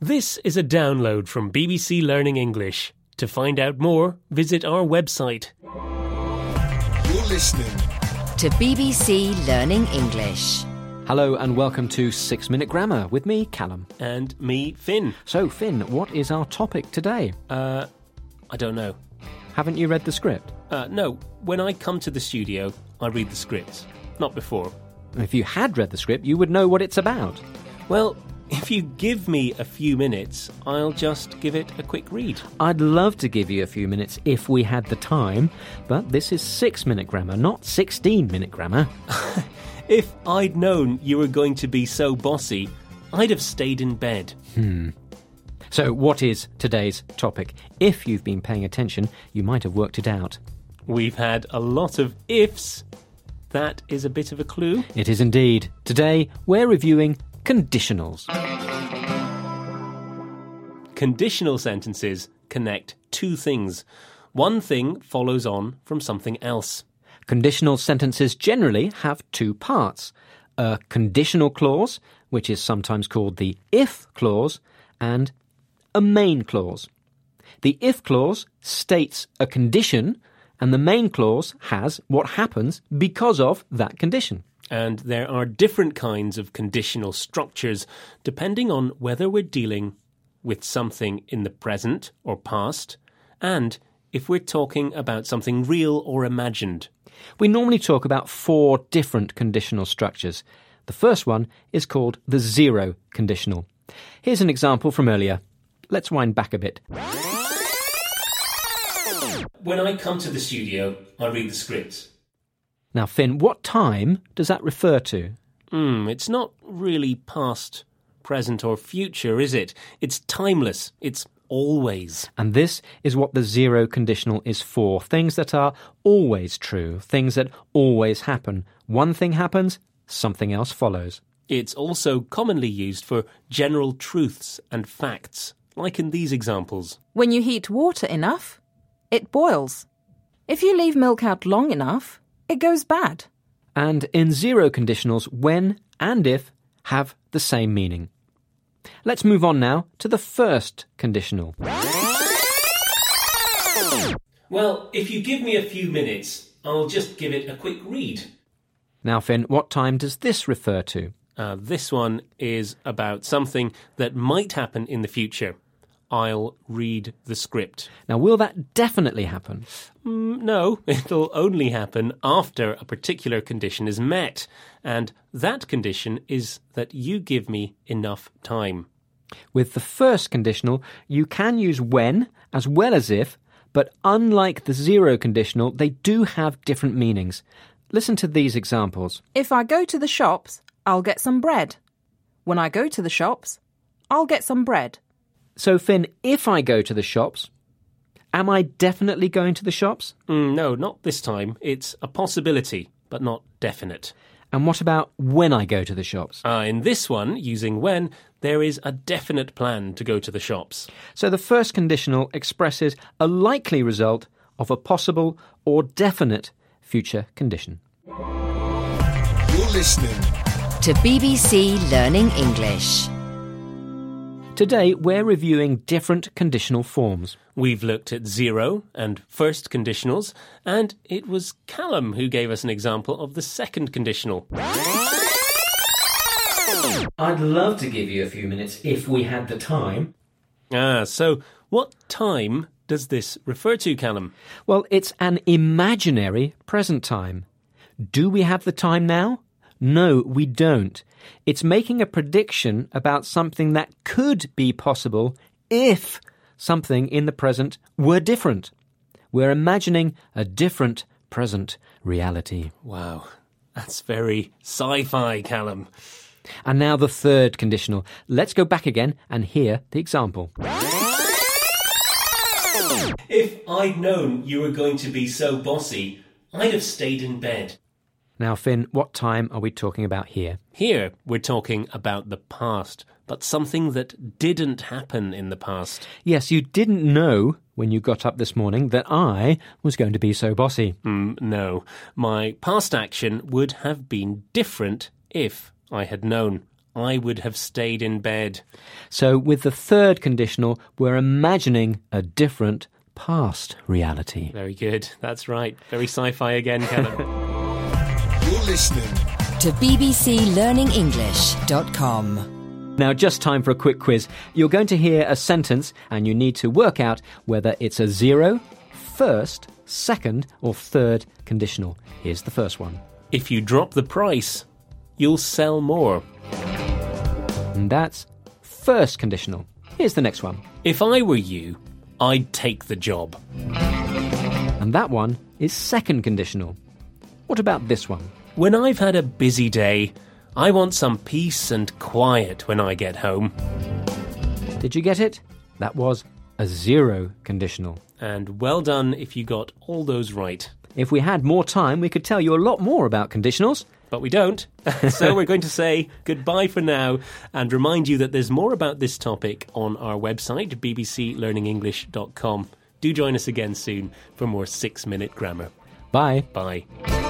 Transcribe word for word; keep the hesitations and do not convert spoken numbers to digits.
This is a download from B B C Learning English. To find out more, visit our website. You're listening to B B C Learning English. Hello and welcome to six minute Grammar with me, Callum. And me, Finn. So, Finn, what is our topic today? Uh, I don't know. Haven't you read the script? Uh, no, when I come to the studio, I read the scripts. Not before. If you had read the script, you would know what it's about. Well, if you give me a few minutes, I'll just give it a quick read. I'd love to give you a few minutes if we had the time, but this is six minute Grammar, not sixteen minute Grammar. If I'd known you were going to be so bossy, I'd have stayed in bed. Hmm. So what is today's topic? If you've been paying attention, you might have worked it out. We've had a lot of ifs. That is a bit of a clue. It is indeed. Today, we're reviewing conditionals. Conditional sentences connect two things. One thing follows on from something else. Conditional sentences generally have two parts. A conditional clause, which is sometimes called the if clause, and a main clause. The if clause states a condition, and the main clause has what happens because of that condition. And there are different kinds of conditional structures depending on whether we're dealing with something in the present or past, and if we're talking about something real or imagined. We normally talk about four different conditional structures. The first one is called the zero conditional. Here's an example from earlier. Let's wind back a bit. When I come to the studio, I read the scripts. Now, Finn, what time does that refer to? Hmm, it's not really past, present or future, is it? It's timeless. It's always. And this is what the zero conditional is for. Things that are always true, things that always happen. One thing happens, something else follows. It's also commonly used for general truths and facts, like in these examples. When you heat water enough, it boils. If you leave milk out long enough, it goes bad. And in zero conditionals, when and if have the same meaning. Let's move on now to the first conditional. Well, if you give me a few minutes, I'll just give it a quick read. Now, Finn, what time does this refer to? Uh, this one is about something that might happen in the future. I'll read the script. Now, will that definitely happen? Mm, no, it'll only happen after a particular condition is met. And that condition is that you give me enough time. With the first conditional, you can use when as well as if, but unlike the zero conditional, they do have different meanings. Listen to these examples. If I go to the shops, I'll get some bread. When I go to the shops, I'll get some bread. So, Finn, if I go to the shops, am I definitely going to the shops? Mm, no, not this time. It's a possibility, but not definite. And what about when I go to the shops? Uh, in this one, using when, there is a definite plan to go to the shops. So the first conditional expresses a likely result of a possible or definite future condition. You're listening to B B C Learning English. Today, we're reviewing different conditional forms. We've looked at zero and first conditionals, and it was Callum who gave us an example of the second conditional. I'd love to give you a few minutes if we had the time. Ah, so what time does this refer to, Callum? Well, it's an imaginary present time. Do we have the time now? No, we don't. It's making a prediction about something that could be possible if something in the present were different. We're imagining a different present reality. Wow, that's very sci-fi, Callum. And now the third conditional. Let's go back again and hear the example. If I'd known you were going to be so bossy, I'd have stayed in bed. Now, Finn, what time are we talking about here? Here, we're talking about the past, but something that didn't happen in the past. Yes, you didn't know when you got up this morning that I was going to be so bossy. Mm, no, my past action would have been different if I had known. I would have stayed in bed. So with the third conditional, we're imagining a different past reality. Very good. That's right. Very sci-fi again, Callum. You're listening To b b c learning english dot com. Now, just time for a quick quiz. You're going to hear a sentence and you need to work out whether it's a zero, first, second or third conditional. Here's the first one. If you drop the price, you'll sell more. And that's first conditional. Here's the next one. If I were you, I'd take the job. And that one is second conditional. What about this one? When I've had a busy day, I want some peace and quiet when I get home. Did you get it? That was a zero conditional. And well done if you got all those right. If we had more time, we could tell you a lot more about conditionals. But we don't. So we're going to say goodbye for now and remind you that there's more about this topic on our website, b b c learning english dot com. Do join us again soon for more six-minute grammar. Bye. Bye.